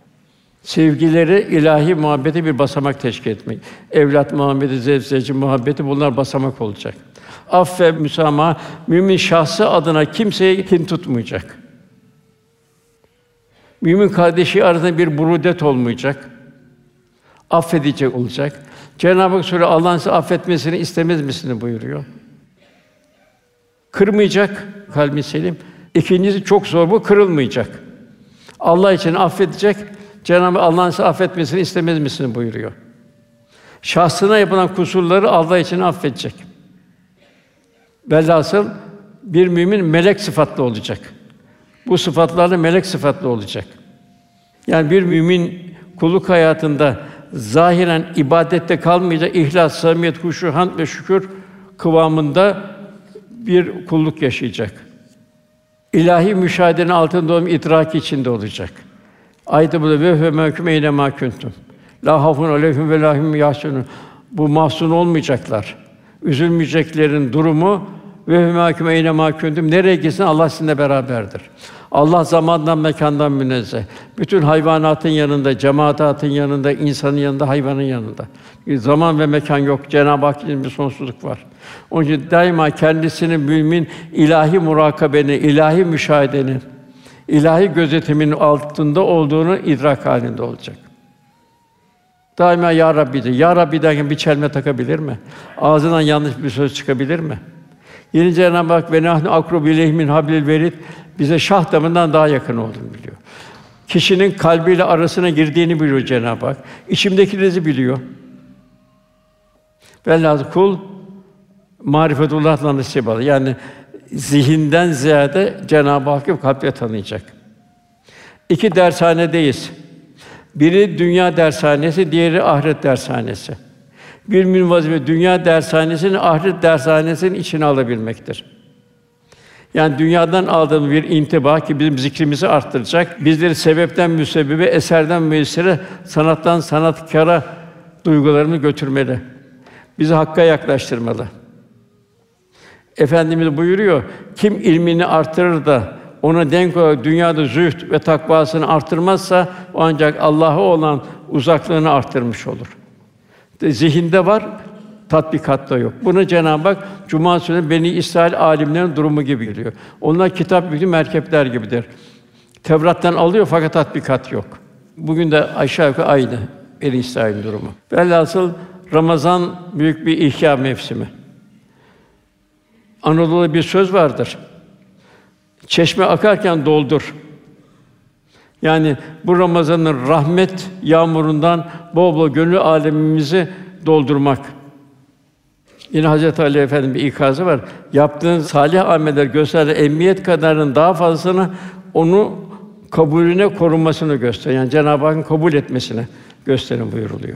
Sevgileri ilahi muhabbeti bir basamak teşkil etmek. Evlat muhabbeti, zevc zevci muhabbeti bunlar basamak olacak. Aff ve müsamaha, mümin şahsı adına kimseye kin tutmayacak. Mümin kardeşi arasında bir burudet olmayacak. Affedecek olacak. Cenab-ı Hak Sûre Allah'ın sizi affetmesini istemez misiniz buyuruyor. Kırmayacak kalbi selim. İkincisi çok zor bu, kırılmayacak. Allah için affedecek. Cenab-ı Hak Allah'ın sizi affetmesini istemez misiniz buyuruyor. Şahsına yapılan kusurları Allah için affedecek. Velhasıl bir mümin melek sıfatlı olacak. Bu sıfatlarla melek sıfatlı olacak. Yani bir mümin kulluk hayatında zahiren ibadette kalmayacak, ihlas, samimiyet, huşu, hamd ve şükür kıvamında bir kulluk yaşayacak. İlahi müşahedenin altında olan idraki içinde olacak. Ayet-i burada ve ve mahkum eyne ma kuntum. La hafun aleyhim ve la hum yahsunun. Bu mahzun olmayacaklar. Üzülmeyeceklerin durumu ve mahkum eyne ma kuntum. Nereye gitsin Allah sizinle beraberdir. Allah zamandan, mekandan münezzeh. Bütün hayvanatın yanında, cemaatın yanında, insanın yanında, hayvanın yanında. Zaman ve mekan yok. Cenab-ı Hakk'ın bir sonsuzluk var. Onun için daima kendisini mümin ilahi murakabenin, ilahi müşahedenin, ilahi gözetimin altında olduğunu idrak halinde olacak. Daima ya Rabbi de. Ya Rabbi derken bir çelme takabilir mi? Ağzından yanlış bir söz çıkabilir mi? Yine Cenab-ı Hak ve nahnu akrubu ileyhi min hablil verid, bize şah damından daha yakın olduğunu biliyor. Kişinin kalbiyle arasına girdiğini biliyor Cenab-ı Hak. İçimdekileri biliyor. Velhâsıl kul marifetullah'la nasip alır. Yani zihinden ziyade Cenab-ı Hakk'ı kalple tanıyacak. İki dershanedeyiz. Biri dünya dershanesi, diğeri ahiret dershanesi. Bir mümin vazife dünya dershanesini ahiret dershanesinin içine alabilmektir. Yani dünyadan aldığımız bir intiba ki bizim zikrimizi arttıracak, bizleri sebepten müsebbibe, eserden müessire, sanattan sanatkâra duygularını götürmeli. Bizi Hakk'a yaklaştırmalı. Efendimiz buyuruyor, kim ilmini artırır da ona denk olarak dünyada zühd ve takvasını artırmazsa o ancak Allah'a olan uzaklığını artırmış olur. Zihinde var, tatbikatta yok. Bunu Cenab-ı Hak Cuma Suresi'nde Beni İsrail âlimlerinin durumu gibi geliyor. Onlar kitap yüklü merkepler gibidir. Tevrat'tan alıyor fakat tatbikat yok. Bugün de aşağı yukarı aynı Beni İsrail'in durumu. Velhasıl Ramazan büyük bir ihya mevsimi. Anadolu'da bir söz vardır. Çeşme akarken doldur. Yani bu Ramazan'ın rahmet yağmurundan bol bol gönül âlemimizi doldurmak. Yine Hazreti Ali Efendimiz'in bir ikazı var. Yaptığın salih ameller gösterdiği emniyet kadarının daha fazlasını onu kabulüne korunmasını göster. Yani Cenab-ı Hakk'ın kabul etmesine gösterin buyuruluyor.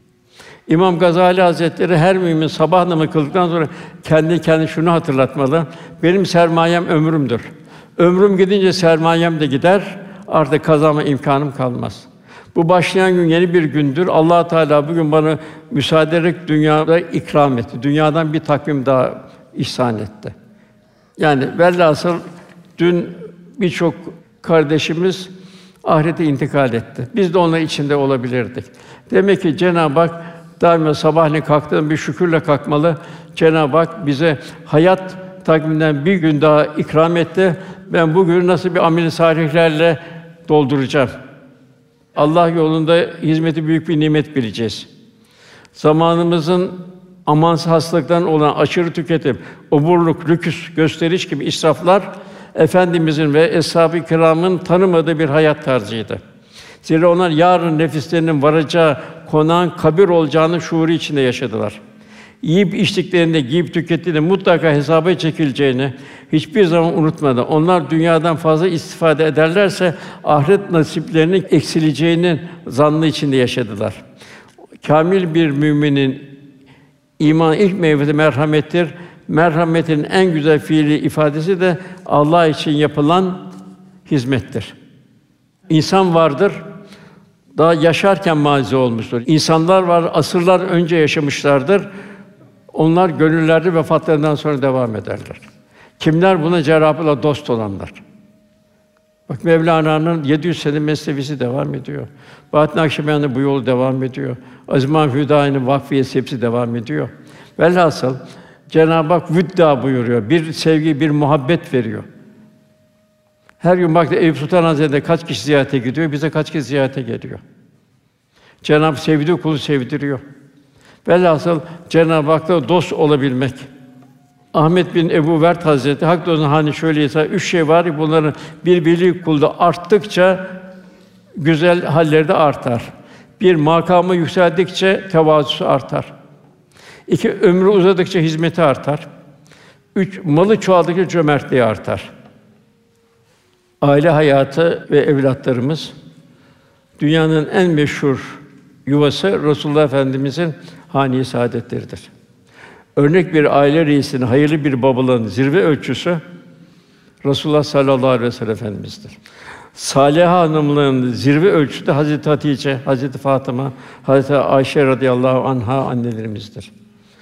İmam Gazali Hazretleri her mümin sabah namazı kıldıktan sonra kendi kendine şunu hatırlatmalı. Benim sermayem ömrümdür. Ömrüm gidince sermayem de gider. Artık kazanma imkânım kalmaz. Bu başlayan gün yeni bir gündür. Allah Teala bugün bana müsaade ederek dünyada ikram etti. Dünyadan bir takvim daha ihsan etti. Yani velhasıl dün birçok kardeşimiz ahirete intikal etti. Biz de onlar içinde olabilirdik. Demek ki Cenab-ı Hak daima sabahleyin kalktığında bir şükürle kalkmalı. Cenab-ı Hak bize hayat takviminden bir gün daha ikram etti. Ben bugünü nasıl bir amel-i salihlerle dolduracağım. Allah yolunda hizmeti büyük bir nimet bileceğiz. Zamanımızın amansız hastalıktan olan aşırı tüketim, oburluk, lüküs, gösteriş gibi israflar Efendimizin ve eshab-ı kiramın tanımadığı bir hayat tarzıydı. Zira onlar yarın nefislerinin varacağı konağın kabir olacağını şuuru içinde yaşadılar. Yiyip içtiklerinde, giyip tükettiğinde mutlaka hesaba çekileceğini hiçbir zaman unutmadı. Onlar dünyadan fazla istifade ederlerse ahiret nasiplerinin eksileceğinin zannı içinde yaşadılar. Kâmil bir müminin iman ilk meyvesi merhamettir. Merhametin en güzel fiili ifadesi de Allah için yapılan hizmettir. İnsan vardır, daha yaşarken mazi olmuştur. İnsanlar var, asırlar önce yaşamışlardır. Onlar gönüllerde vefatlarından sonra devam ederler. Kimler buna Cenab-ı dost olanlar. Bak Mevlana'nın yedi yüz sene mesnevisi devam ediyor. Bahattin Nakşibendi'nin bu yolu devam ediyor. Aziz Mahmud Hüdayi'nin vakfiyesi hepsi devam ediyor. Velhasıl Cenab-ı Hak vüdda buyuruyor. Bir sevgi, bir muhabbet veriyor. Her gün bak Eyüp Sultan Hazretleri kaç kişi ziyarete gidiyor, bize kaç kişi ziyarete geliyor. Cenab-ı Hak sevdiği kulu sevdiriyor. Velhasıl Cenab-ı Hak'la dost olabilmek. Ahmet bin Ebu Vert Hazretleri Hak dostunun hani şöyleyse üç şey var ki bunların birbiri kulda arttıkça güzel halleri de artar. Bir makamı yükseldikçe tevazusu artar. İki ömrü uzadıkça hizmeti artar. Üç malı çoğaldıkça cömertliği artar. Aile hayatı ve evlatlarımız dünyanın en meşhur yuvası Resulullah Efendimizin hâne-i saadetleridir. Örnek bir aile reisinin, hayırlı bir babalığın zirve ölçüsü Resulullah sallallahu aleyhi ve sellem Efendimiz'dir. Sâliha hanımlığın zirve ölçüsü de Hazreti Hatice, Hazreti Fatıma, Hazreti Ayşe radıyallahu anha annelerimizdir.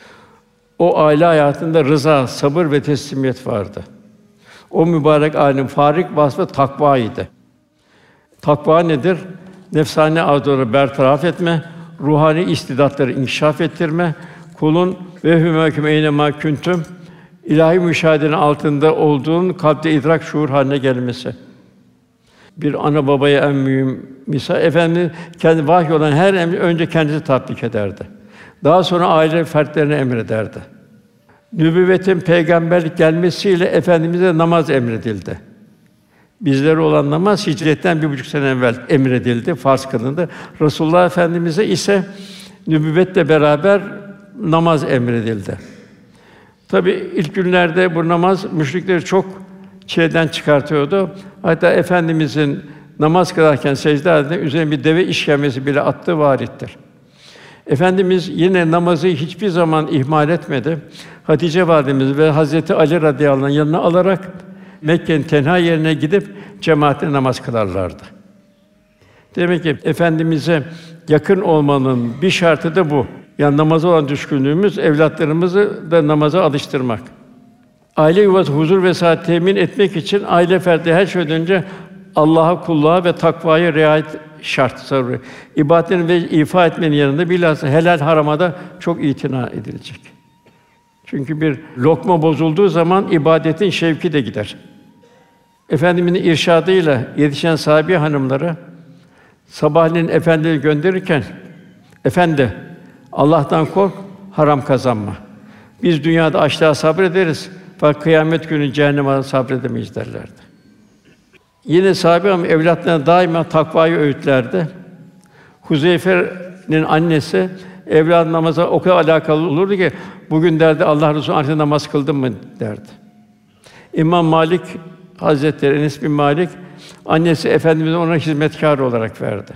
O aile hayatında rıza, sabır ve teslimiyet vardı. O mübarek âlemin farik vasfı takva idi. Takva nedir? Nefsani arzuları bertaraf etme, ruhani istidatları inkişaf ettirme, kulun ve hümâküm eynemâ küntüm ilahi müşahedenin altında olduğun kalpte idrak şuur haline gelmesi. Bir ana babaya en mühim misal, Efendimiz kendi vahiy olan her emri önce kendisi tatbik ederdi. Daha sonra aile fertlerine emrederdi. Nübüvvetin, peygamberlik gelmesiyle Efendimiz'e namaz emredildi. Bizlere olan namaz hicretten bir buçuk sene evvel emredildi, farz kılındı. Resulullah Efendimiz'e ise nübüvvetle beraber namaz emredildi. Tabii ilk günlerde bu namaz müşrikleri çok çileden çıkartıyordu. Hatta Efendimiz'in namaz kılarken secde halinde üzerine bir deve işkembesi bile attığı vârittir. Efendimiz yine namazı hiçbir zaman ihmal etmedi. Hatice validemiz ve Hazreti Ali radıyallahu anh yanına alarak Mekke'nin tenha yerine gidip cemaatle namaz kılarlardı. Demek ki Efendimiz'e yakın olmanın bir şartı da bu. Yani namaza olan düşkünlüğümüz, evlatlarımızı da namaza alıştırmak. Aile yuvası huzur ve saat temin etmek için aile ferdi her şeyden önce Allah'a kulluğa ve takvaya riayet şart sarıyor. İbadetlerini ve ifa etmenin yanında bilhassa helal harama da çok itina edilecek. Çünkü bir lokma bozulduğu zaman ibadetin şevki de gider. Efendimiz'in irşadıyla yetişen sahabe hanımları sabahleyin efendileri gönderirken, "Efendi, Allah'tan kork, haram kazanma. Biz dünyada açlığa sabrederiz, fakat kıyamet günü cehenneme sabredemeyiz" derlerdi. Yine sahabe hanım evlatlarına daima takvayı öğütlerdi. Huzeyfe'nin annesi evladı namaza o kadar alakalı olurdu ki bugün derdi Allah Resulü artık namaz kıldın mı derdi. İmam Malik Hazretleri Enes bin Malik annesi Efendimiz'e ona hizmetkâr olarak verdi.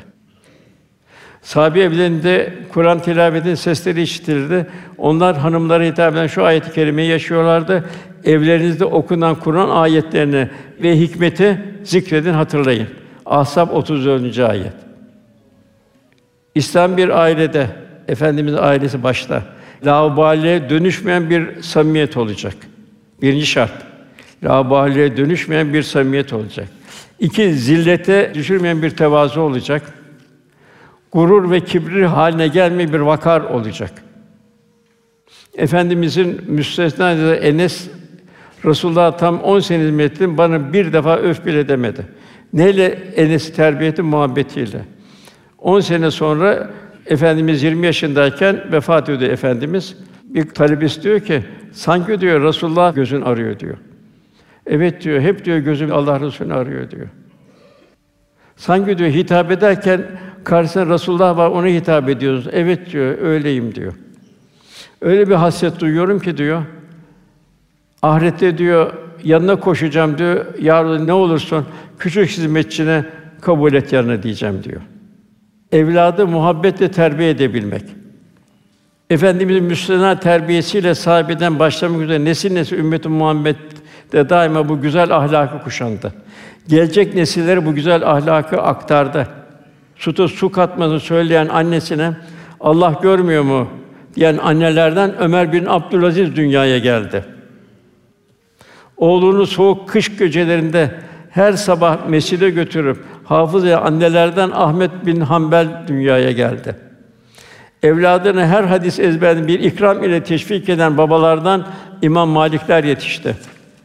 Sahabe evlerinde Kur'an tilavetinin sesleri işitilirdi. Onlar hanımlara hitaben şu ayet-i kerimeyi yaşıyorlardı. Evlerinizde okunan Kur'an ayetlerini ve hikmeti zikredin, hatırlayın. Ahzab otuz dördüncü ayet. İslam bir ailede, Efendimiz'in ailesi başta, laubaliye dönüşmeyen bir samimiyet olacak. Birinci şart. Laubaliye dönüşmeyen bir samimiyet olacak. İki, zillete düşürmeyen bir tevazu olacak. Gurur ve kibri haline gelmeyen bir vakar olacak. Efendimiz'in müstesna Enes Resulullah tam on sene hizmet ettim, bana bir defa öf bile demedi. Neyle Enes'i terbiye etti? Muhabbetiyle. On sene sonra Efendimiz yirmi yaşındayken vefat ediyor Efendimiz. Bir talebesi diyor ki, sanki diyor Resulullah gözün arıyor diyor. Evet diyor, hep diyor gözüm Allah Resulü'nü arıyor diyor. Sanki diyor hitap ederken karşısında Resulullah var, ona hitap ediyoruz. Evet diyor, öyleyim diyor. Öyle bir hasret duyuyorum ki diyor. Ahirette diyor yanına koşacağım diyor. Ya Rabbi, ne olursun küçük hizmetçine kabul et yanına diyeceğim diyor. Evladı muhabbetle terbiye edebilmek. Efendimiz'in müstesna terbiyesiyle sahabeden başlamak üzere nesil nesil ümmet-i Muhammed'de daima bu güzel ahlakı kuşandı. Gelecek nesillere bu güzel ahlakı aktardı. Sütü su katmasını söyleyen annesine Allah görmüyor mu diyen annelerden Ömer bin Abdülaziz dünyaya geldi. Oğlunu soğuk kış gecelerinde her sabah mescide götürüp hafız eden annelerden Ahmet bin Hanbel dünyaya geldi. Evladını her hadis ezberinde bir ikram ile teşvik eden babalardan İmam Malikler yetişti.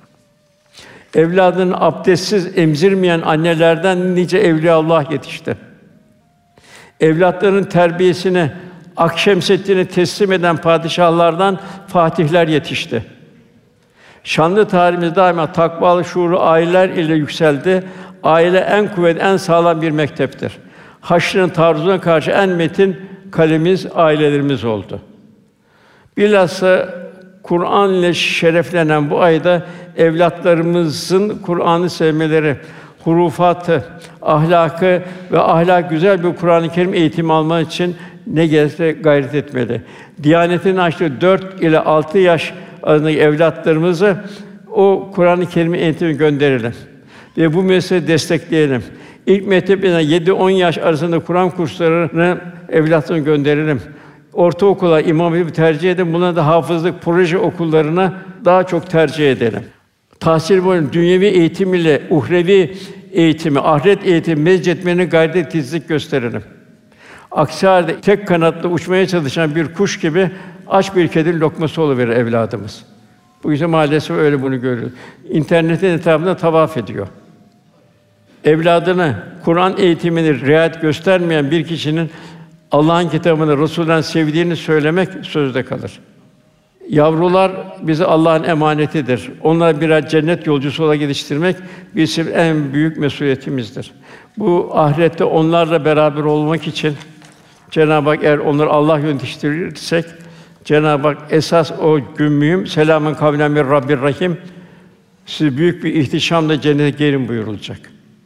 Evladını abdestsiz emzirmeyen annelerden nice evliyaullah yetişti. Evlatlarının terbiyesine Akşemseddin'i teslim eden padişahlardan fatihler yetişti. Şanlı tarihimiz daima takvalı şuurlu aileler ile yükseldi. Aile en kuvvetli, en sağlam bir mekteptir. Haşrın taarruzuna karşı en metin kalemiz ailelerimiz oldu. Bilhassa Kur'an ile şereflenen bu ayda evlatlarımızın Kur'an'ı sevmeleri, hurufatı, ahlakı ve ahlak güzel bir Kur'an-ı Kerim eğitimi almak için ne gerekse gayret etmeli. Diyanet'in açtığı dört ile altı yaş arasındaki evlatlarımızı o Kur'an-ı Kerim eğitimi gönderelim ve bu mesleği destekleyelim. İlk mektebine yedi on yaş arasında Kur'an kurslarını evlatlarına gönderelim. Ortaokula, İmam Hatip'i tercih edelim. Bunlara da hafızlık, proje okullarına daha çok tercih edelim. Tahsil boyunca dünyevi eğitim ile uhrevi eğitimi, ahiret eğitimi mezcetmene gayret titizlik gösterelim. Aksi halde tek kanatlı uçmaya çalışan bir kuş gibi aç bir kedinin lokması oluverir evladımız. Bu yüzden maalesef öyle bunu görüyoruz. İnternetin etrafında tavaf ediyor. evladına Kur'an eğitimini riayet göstermeyen bir kişinin Allah'ın kitabını, Resûl'den sevdiğini söylemek sözde kalır. Yavrular bize Allah'ın emanetidir. Onları birer cennet yolcusu olarak yetiştirmek bizim en büyük mesuliyetimizdir. Bu ahirette onlarla beraber olmak için Cenab-ı Hak eğer onları Allah yönetiştirirsek Cenab-ı Hak esas o gün mühim selamun kavlen min Rabbir Rahim siz büyük bir ihtişamla cennete girin buyurulacak.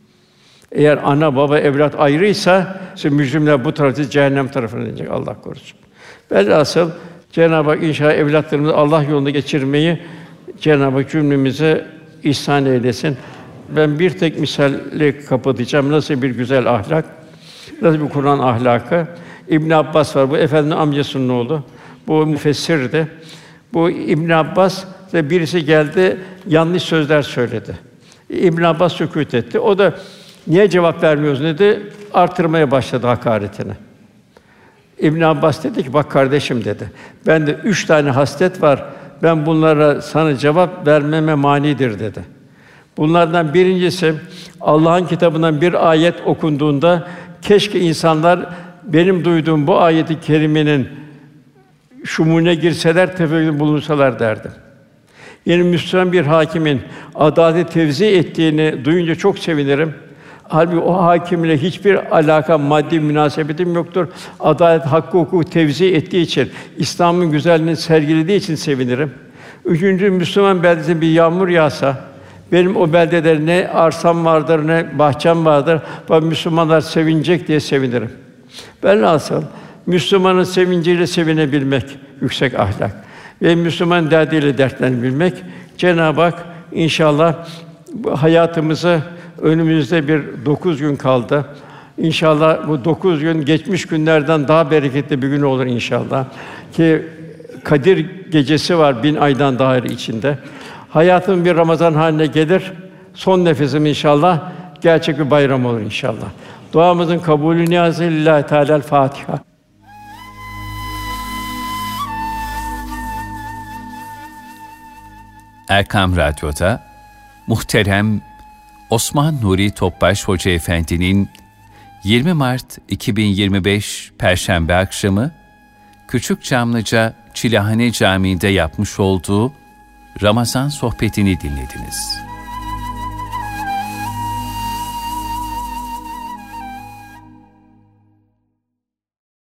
Eğer ana baba evlat ayrıysa siz mücrimler bu tarafı cehennem tarafına inecek Allah korusun. Velhasıl Cenab-ı Hak inşallah evlatlarımızı Allah yolunda geçirmeyi Cenab-ı Hak cümlemize ihsan eylesin. Ben bir tek misalle kapatacağım. Nasıl bir güzel ahlak, nasıl bir Kur'an ahlakı. İbn Abbas var. Bu efendinin amcasının oğlu. Bu müfessirdi. Bu İbn Abbas ve birisi geldi, yanlış sözler söyledi. İbn Abbas sükût etti. O da niye cevap vermiyorsun dedi. Artırmaya başladı hakaretini. İbn Abbas dedi ki, bak kardeşim dedi. Bende üç tane haslet var. Ben bunlara sana cevap vermeme manidir dedi. Bunlardan birincisi Allah'ın kitabından bir ayet okunduğunda keşke insanlar benim duyduğum bu ayet-i kerimenin şumûne girseler, tefekkürde bulunsalar derdim. Yeni Müslüman bir hakimin adalet tevzi ettiğini duyunca çok sevinirim. Halbuki o hakimle hiçbir alaka, maddi münasebetim yoktur. Adalet, hakkı, hukuku tevzi ettiği için, İslam'ın güzelliğini sergilediği için sevinirim. Üçüncü, Müslüman beldesinde bir yağmur yağsa, benim o beldede ne arsam vardır, ne bahçem vardır, bu Müslümanlar sevinecek diye sevinirim. Velhasıl Müslümanın sevinciyle sevinebilmek yüksek ahlak ve Müslüman derdiyle dertlenebilmek. Cenab-ı Hak inşallah bu hayatımızı önümüzde bir dokuz gün kaldı. İnşallah bu dokuz gün geçmiş günlerden daha bereketli bir gün olur inşallah. Ki Kadir gecesi var bin aydan daha içinde. Hayatım bir Ramazan haline gelir. Son nefesim inşallah gerçek bir bayram olur inşallah. Duamızın kabulü niyazı lillahi teâlâ Fatiha. Erkam Radyo'da muhterem Osman Nuri Topbaş Hoca Efendi'nin yirmi Mart iki bin yirmi beş Perşembe akşamı Küçükçamlıca Çilehane Camii'nde yapmış olduğu Ramazan sohbetini dinlediniz.